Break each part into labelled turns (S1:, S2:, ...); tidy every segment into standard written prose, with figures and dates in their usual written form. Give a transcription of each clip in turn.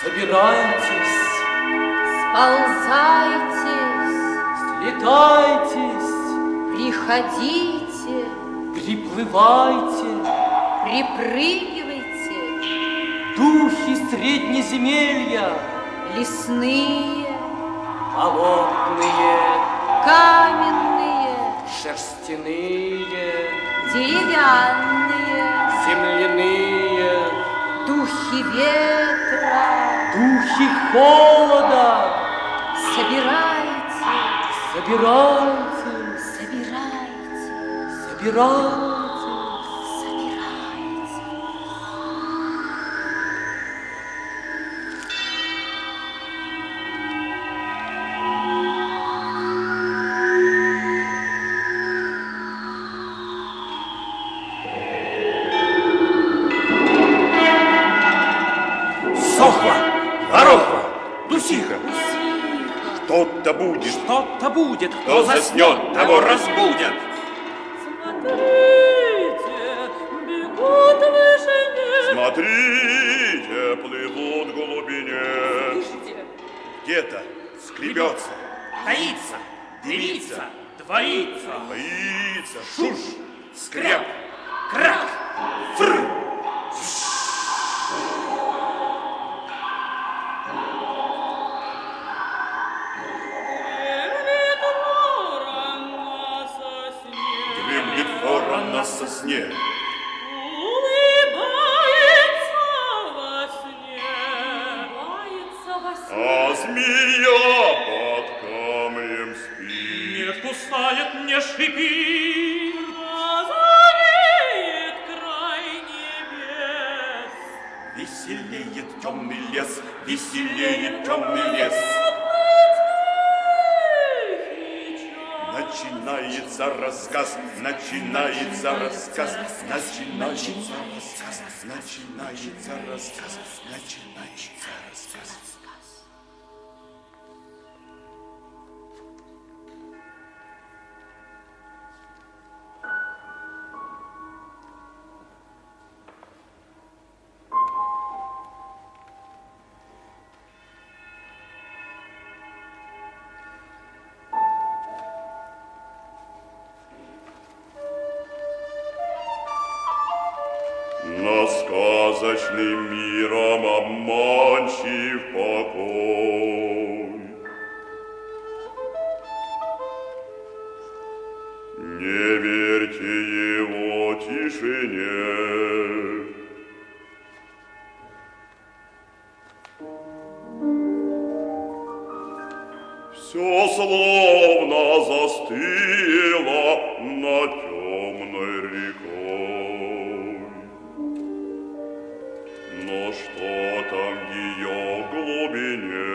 S1: Собирайтесь,
S2: сползайтесь,
S1: слетайтесь,
S2: приходите,
S1: приплывайте,
S2: припрыгивайте,
S1: духи среднеземелья,
S2: лесные,
S1: болотные,
S2: каменные,
S1: шерстяные,
S2: деревянные,
S1: земляные,
S2: духи ветра,
S1: духи холода.
S2: собирайте,
S1: Собирайте,
S2: собирайте,
S1: собирайте.
S2: собирайте.
S3: Сохла, Горохла, Дусиха. Что-то будет.
S1: Что-то будет.
S3: Кто заснет, того разбудят.
S4: Смотрите, бегут в вышине.
S3: Смотрите, плывут в глубине.
S4: Слышите?
S3: Где-то скребется,
S5: Таится, дымится, двоится.
S3: боится, шуш, скреп,
S5: Крак!
S3: фр.
S4: Дремлет ворон на сосне.
S3: Дремлет ворон на сосне.
S4: Улыбается во сне. Улыбается во сне.
S3: А змея под камнем спит.
S5: Не кусает, не шипит.
S4: Озареет край небес.
S3: Веселеет темный лес, веселеет темный лес. Начинается рассказ, начинается рассказ, начинается рассказ, начинается рассказ, начинается рассказ. Но сказочным миром обманчив покой. Не верьте его тишине. Все словно застыло над темной рекой. Но что там в ее глубине?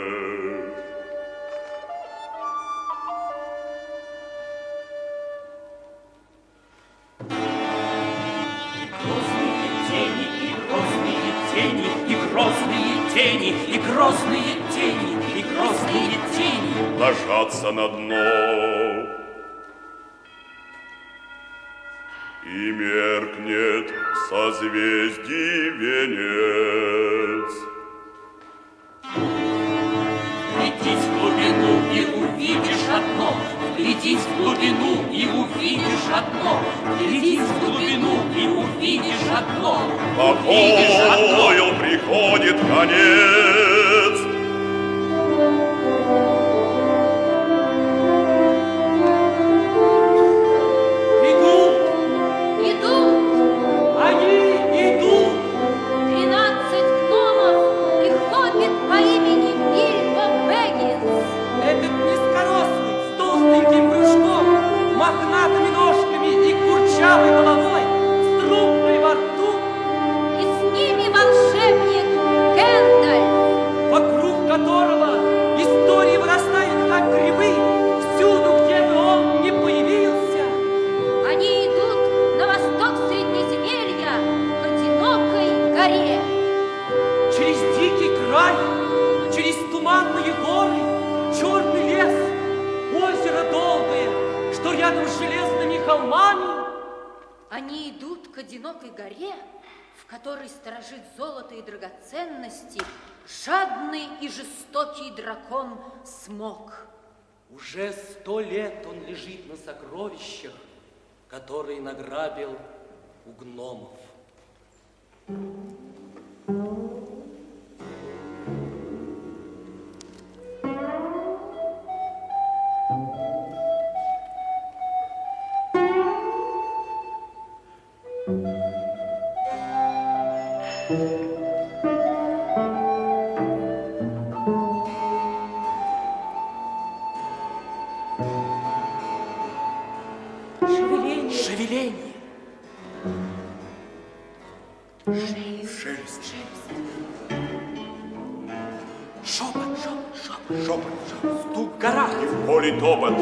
S5: Грозные тени, и грозные тени, и грозные тени, и грозные тени, и грозные тени.
S3: Ложатся на дно. И меркнет созвездий венец.
S5: Глядись в глубину и увидишь одно. Глядись в глубину и увидишь одно. Глядись в глубину и увидишь одно. Увидишь одно.
S3: Покою приходит конец.
S1: Идут,
S2: Идут
S1: они идут.
S2: 13 гномов и хоббит по имени Бильбо Бэггинс.
S1: Этот низкорослый, с толстеньким брюшком, мохнатыми ножками и курчавой головой, с трубкой во рту,
S2: И с ними волшебник Гэндальф.
S1: вокруг которого истории вырастают, как грибы, всюду, где бы он ни появился.
S2: Они идут на восток Среднеземелья к одинокой горе.
S1: Через дикий край, через туманные горы, черный лес, озеро долгое, что рядом с железными холмами.
S2: Они идут к одинокой горе, в которой сторожит золото и драгоценности жадный и жестокий дракон Смог.
S1: Уже 100 лет он лежит на сокровищах, которые награбил у гномов. Шевеление. Шелест. Шепот. Стук в горах.
S3: И в поле топот.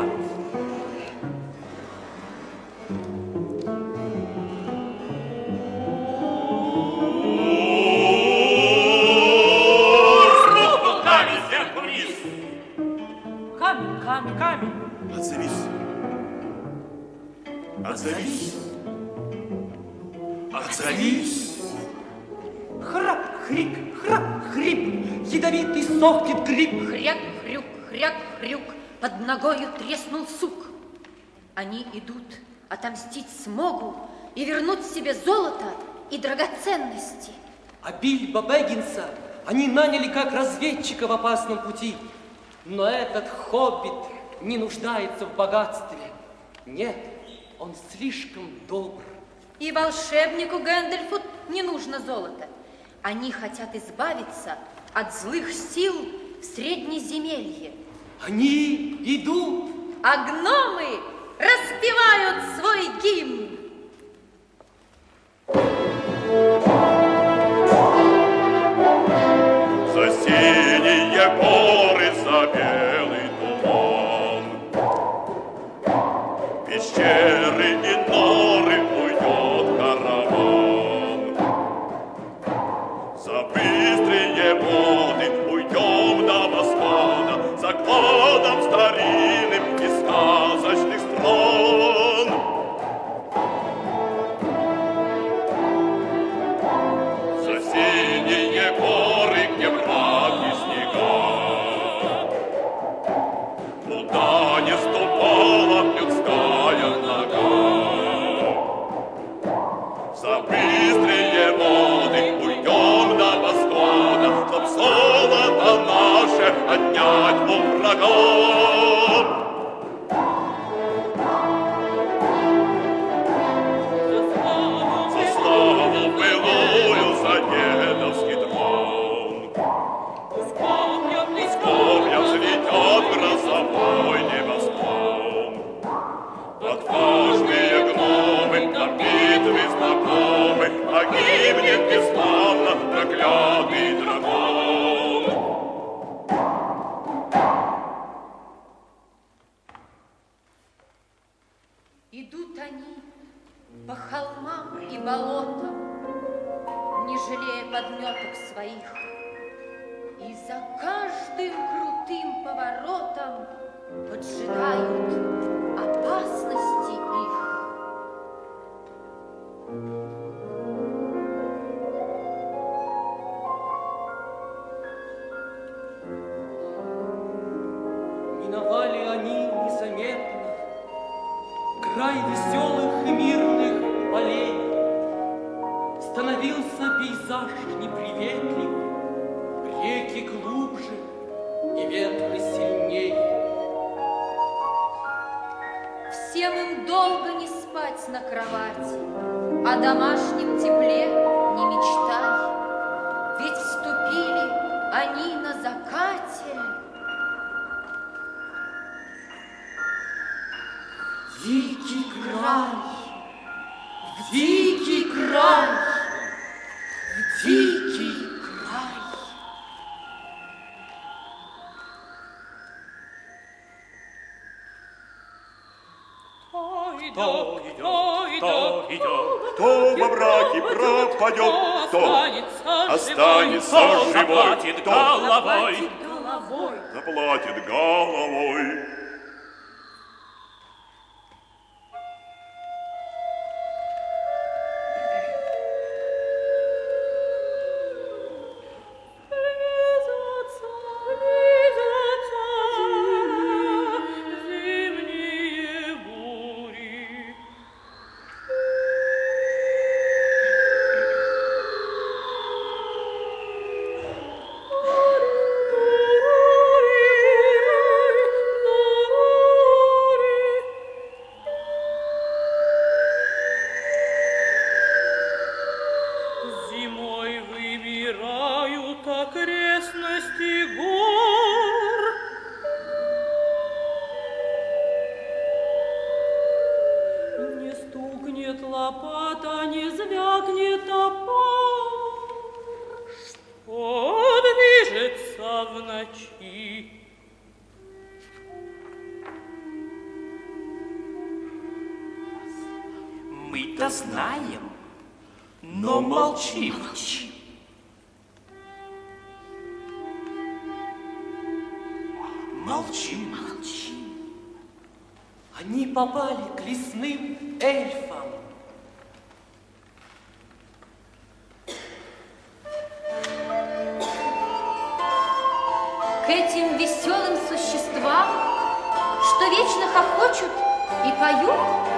S5: Рухнул камень сверху вниз.
S1: Камень.
S3: Отзовись.
S1: Храп, хрип. Ядовитый сохнет гриб.
S2: Хряк-хрюк, под ногою треснул сук. Они идут отомстить Смогу и вернуть себе золото и драгоценности.
S1: А Бильбо Бэггинса они наняли как разведчика в опасном пути. Но этот хоббит не нуждается в богатстве. Нет, он слишком добр.
S2: И волшебнику Гэндальфу не нужно золото. Они хотят избавиться от злых сил в Среднеземелье.
S1: Они идут.
S2: А гномы распевают свой гимн.
S3: За синие горы, за белый туман, пещеры и норы уйдет караван. За быстрые воды уйдем до восхода, за кладом старинным из сказочных стран. За синие горы, где мрак и снега, куда не ступала людская нога. За быстрые воды уйдем до восхода, чтоб золото наше отнять у врага. За славу былую, за дедовский трон. Вспомня взлетят грозовой небосклон. Отважные гномы, на битве знакомы, погибнет бесславно проклятый дракон.
S2: Идут они по холмам и болотам, не жалея подметок своих. И за каждым крутым поворотом поджидают опасности их.
S1: Миновали они незаметно край веселых и мирных полей. Становился пейзаж неприветлив, реки глубже и ветры сильней.
S2: Всем им долго не спать на кровати, о домашнем тепле не мечтай, ведь вступили они на закате.
S1: Дикий край, дикий край, дикий край.
S4: Кто идет?
S3: Кто во мраке пропадет, кто останется живой,
S5: заплатит
S3: кто
S5: головой.
S3: заплатит головой.
S5: лопата не звякнет топор, что движется в ночи.
S6: Мы-то знаем, но молчим. Молчим.
S1: Они попали к лесным эльфам.
S2: К этим веселым существам, что вечно хохочут и поют.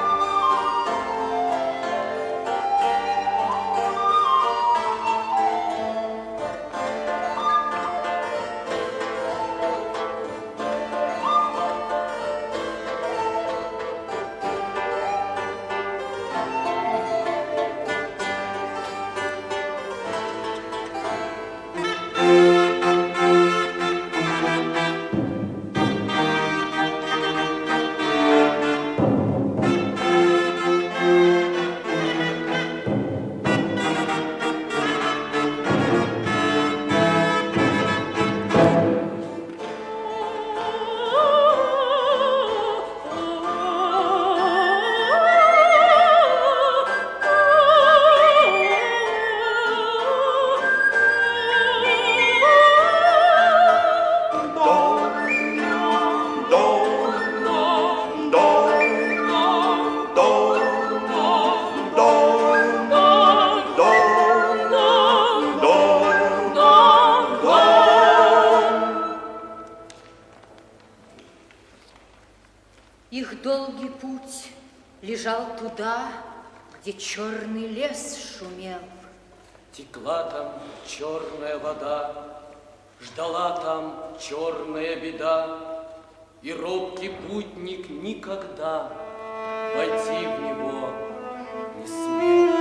S2: Их долгий путь лежал туда, где черный лес шумел.
S1: Текла там черная вода, ждала там черная беда, и робкий путник никогда войти в него не смел.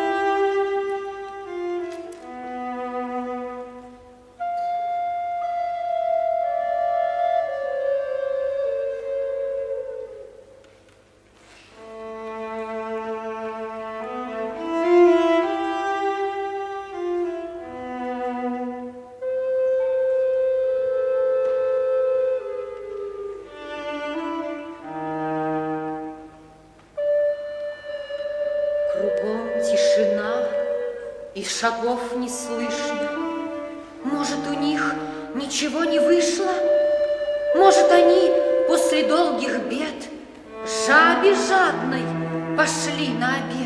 S2: Кругом тишина, и шагов не слышно. Может, у них ничего не вышло? Может, они после долгих бед жабе жадной пошли на обед?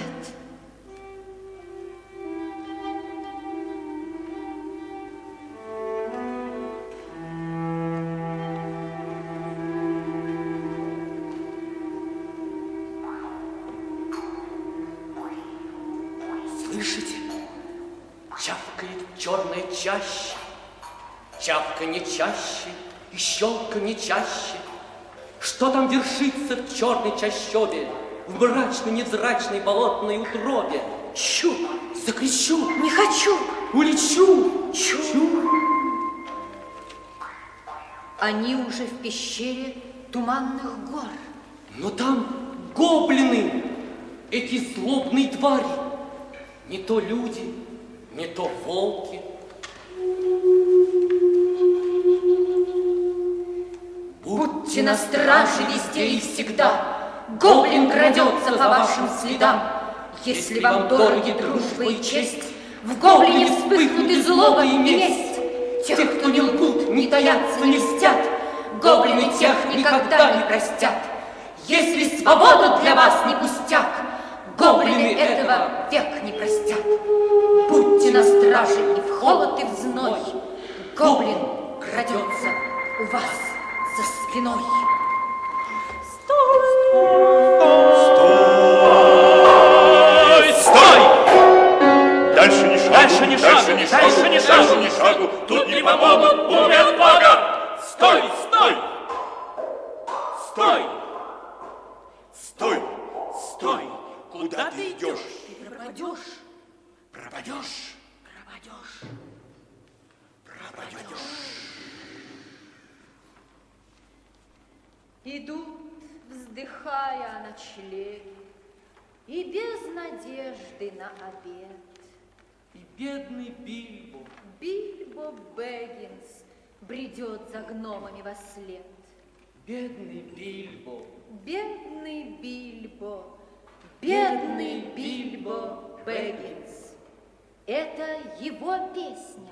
S1: Слышите? Чавкает черная чаще, чавканье чаще и щелканье чаще. Что там вершится в черной чащобе, в мрачной невзрачной болотной утробе? Чу, закричу,
S2: Не хочу!
S1: улечу,
S2: Чу.
S1: чу.
S2: Они уже в пещере туманных гор.
S1: Но там гоблины, эти злобные твари. Не то люди, не то волки.
S2: Будьте на страже везде и всегда. Гоблин крадется по вашим следам. Если вам дороги дружба и честь, в гоблине вспыхнут и злоба, и месть. Тех, кто не лгут, не таятся, не льстят, гоблины тех никогда не простят. Если свобода для вас не пустяк, гоблины этого век не простят. Будьте на страже и в холод, и в зной. Гоблин крадется у вас за спиной.
S3: Стой! Дальше ни шагу,
S6: Дальше ни шагу, дальше ни шагу.
S3: дальше ни шагу. Тут не помогут, умрет Бога. Стой, стой! Стой! Стой! Стой! Куда ты идешь?
S2: Ты пропадешь.
S3: Пропадешь!
S2: Пропадешь.
S3: Пропадешь!
S2: Идут, вздыхая о ночлеге. И без надежды на обед.
S1: И бедный Бильбо.
S2: Бильбо Бэггинс бредет за гномами вослед.
S1: Бедный Бильбо.
S2: Бедный Бильбо. Бедный Бильбо Бэггинс. Это его песня.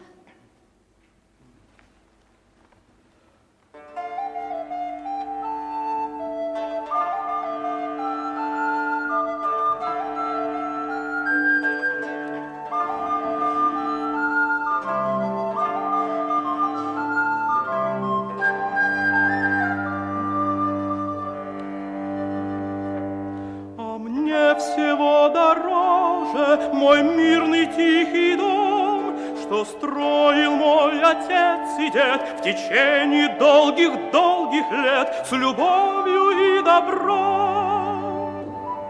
S4: Всего дороже мой мирный тихий дом, что строил мой отец и дед в течение долгих-долгих лет с любовью и добром.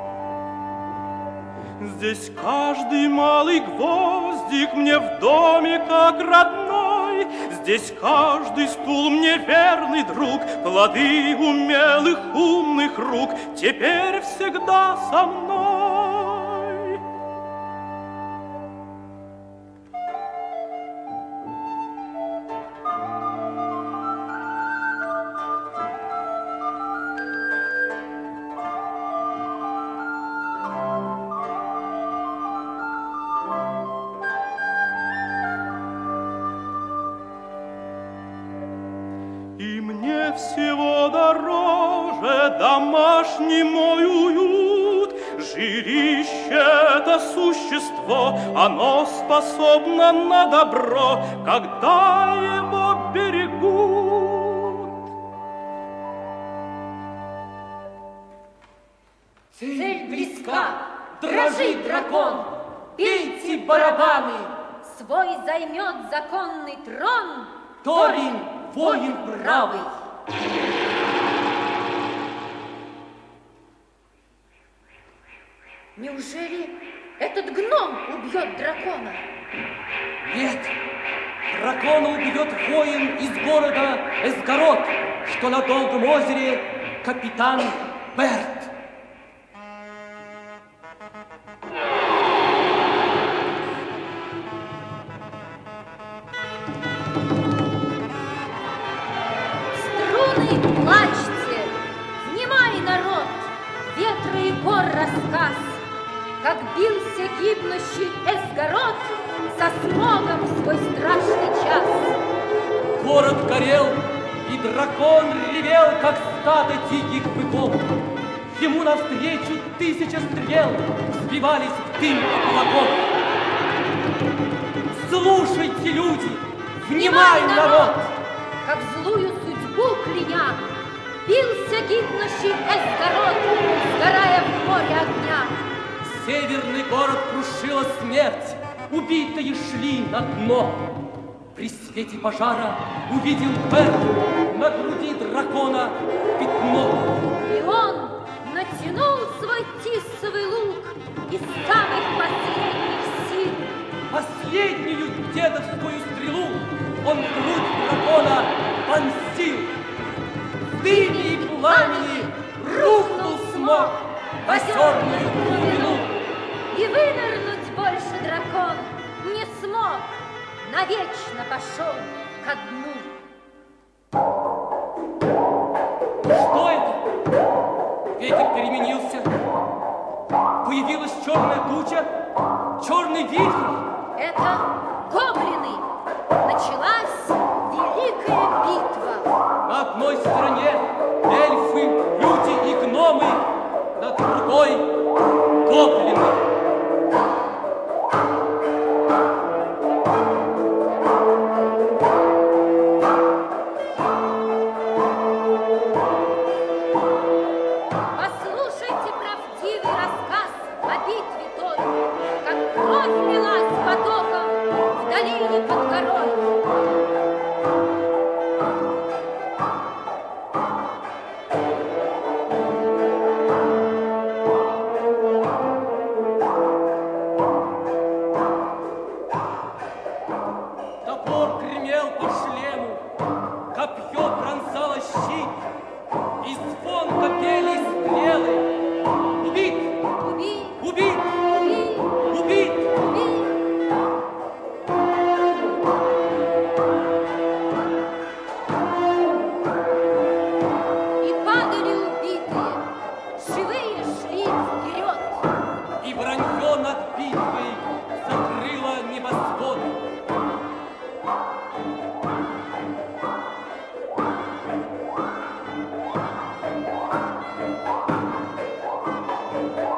S4: Здесь каждый малый гвоздик мне в доме как родной, здесь каждый стул мне верный друг, плоды умелых умных рук теперь всегда со мной. И мне всего дороже домашний мой уют. Жилище — это существо, оно способно на добро, когда его берегут.
S2: Цель близка, дрожит дракон, бейте барабаны, свой займет законный трон
S1: Торин, воин бравый.
S2: Неужели этот гном убьет дракона?
S1: Нет, дракона убьет воин из города Эсгарот, что на Долгом озере капитан Берт.
S2: Струны, плачьте, внимай, народ, ветра и гор рассказ, как бился гибнущий Эсгарот со смогом в свой страшный час.
S1: Город горел, и дракон ревел, как стадо диких быков. Ему навстречу 1000 стрел сбивались в дым облаков. Слушайте, люди, внимай, народ!
S2: Как злую судьбу кляня, бился гибнущий Эсгарот, сгорая в море огня.
S1: Северный город крушила смерть, убитые шли на дно. При свете пожара увидел Берт на груди дракона пятно.
S2: И он натянул свой тисовый лук из самых последних сил.
S1: Последнюю дедовскую стрелу он в грудь дракона вонзил. В дыме и пламени рухнул смог в озерную глубину.
S2: И вынырнуть больше дракон не смог, навечно пошел ко дну.
S1: Что это? Ветер переменился. Появилась черная туча, черный вихрь.
S2: Это гоблины. Началась великая битва.
S1: На одной стороне эльфы, люди и гномы, на другой гоблины.
S2: Послушайте правдивый рассказ о битве той, как кровь лилась потоком в долине под горой.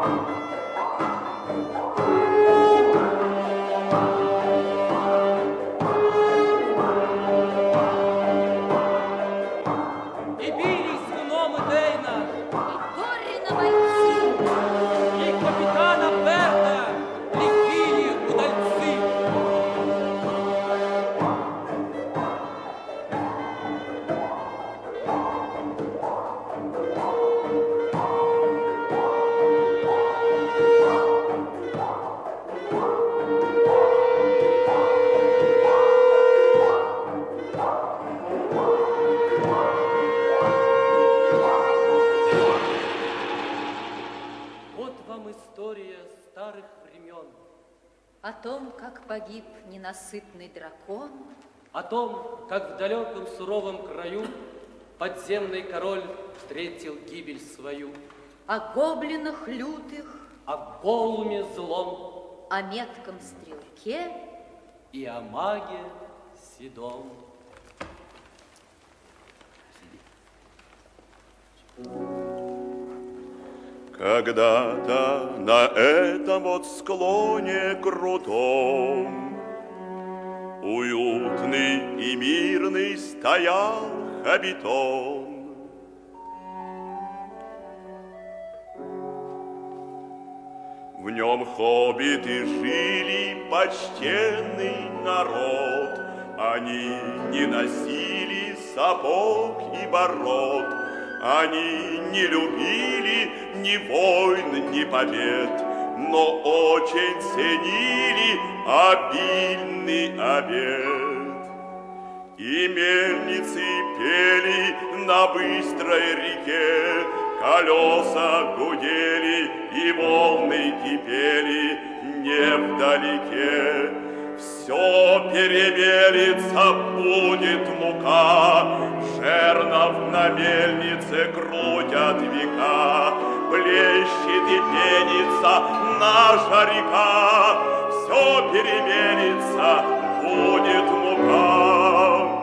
S1: И бились гномы Дейна,
S2: И Торина бойцы,
S1: и капитана Берта лихие удальцы. Вот вам история старых времен,
S2: о том, как погиб ненасытный дракон,
S1: о том, как в далеком суровом краю подземный король встретил гибель свою,
S2: о гоблинах лютых,
S1: о голуме злом
S2: о метком стрелке,
S1: и о маге седом.
S7: Когда-то на этом вот склоне крутом уютный и мирный стоял Хоббитон. В нем хоббиты жили, почтенный народ. Они не носили сапог и бород. Они не любили ни войн, ни побед, но очень ценили обильный обед. И мельницы пели на быстрой реке, колеса гудели и волны кипели не вдалеке. Все перемелится, будет мука, жернов на мельнице крутят века. Плещет и пенится наша река, все перемелится, будет мука.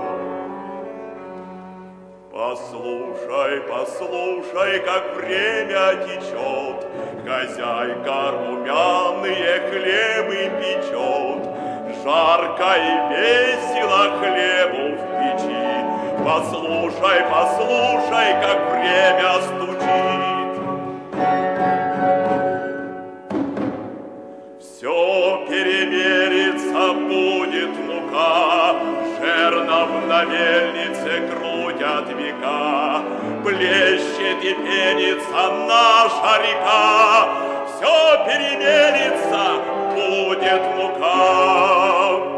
S7: Послушай, послушай, как время течет, хозяйка румяные хлебы печет. Жарко и весело хлебу в печи. Послушай, послушай, как время стучит. Все перемерится, будет мука, жернов на мельнице крутят века. Плещет и пенится наша река, все перемерится, будет мука.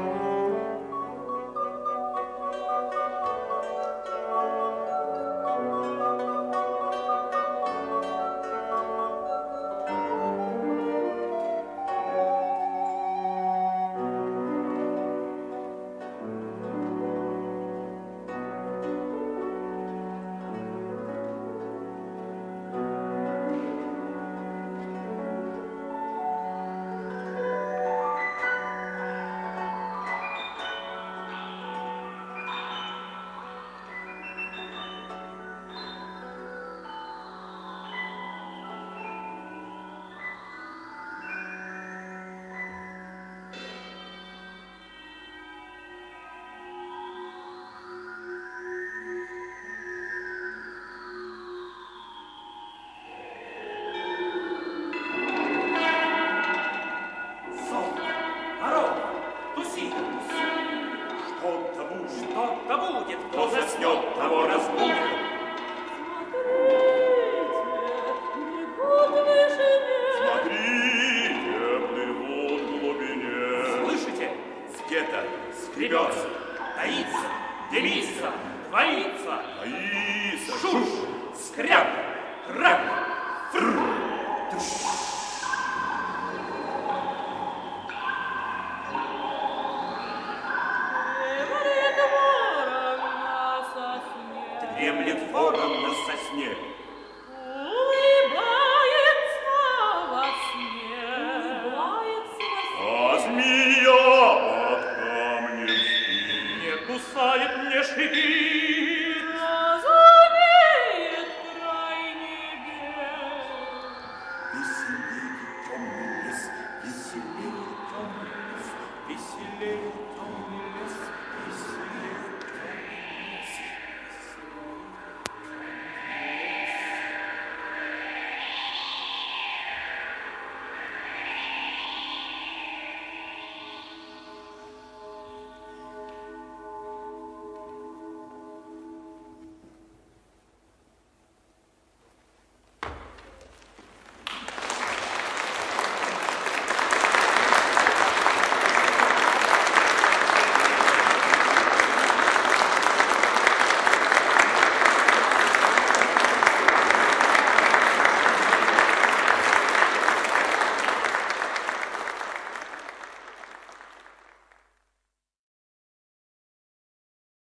S3: Скребется, таится, дымится, двоится,
S7: Таится,
S3: шуш, скряп, крак, фрр, туш. Дремлет ворон на сосне. А змея под камнем спит.
S4: Не кусает мне шипит. Веселее темный лес, веселее